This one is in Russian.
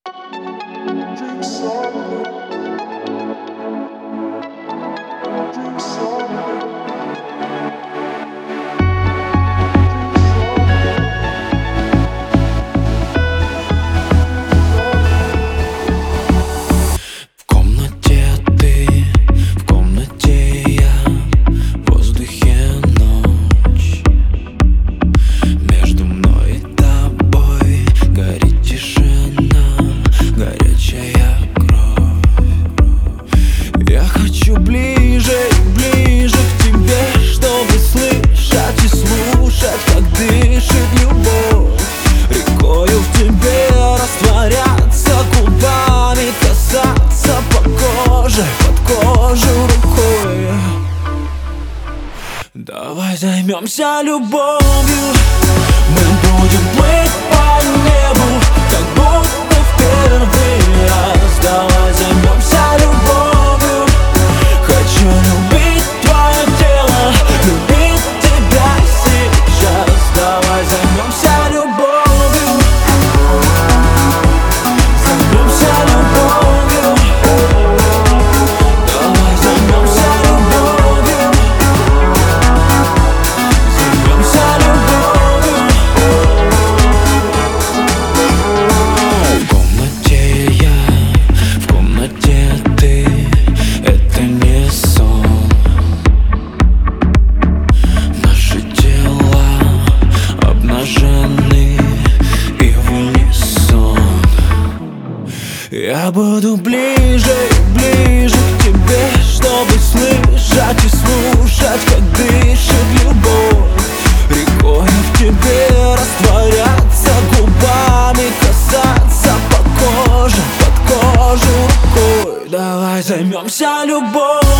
В комнате ты, в комнате я, в воздухе ночь. Между мной и тобой горит тишина, горячая кровь. Я хочу ближе и ближе к тебе, чтобы слышать и слушать, как дышит любовь. Рекою в тебе растворяться, губами касаться по коже, под кожу рукой. Давай займемся любовью, мы будем плыть по небу, как будто в первый раз. Давай займемся любовью, хочу любить твое тело, любить тебя сейчас. Давай займемся любовью, займемся любовью. Давай займемся любовью, займемся любовью. В комнате я, в комнате ты, это не сон. Наши тела обнажены и в унисон. Я буду ближе и ближе к тебе, чтобы слышать и слушать, как дышит любовь. Рекой в тебе растворяться, губами касаться по коже, под кожу рукой. Давай займемся любовью.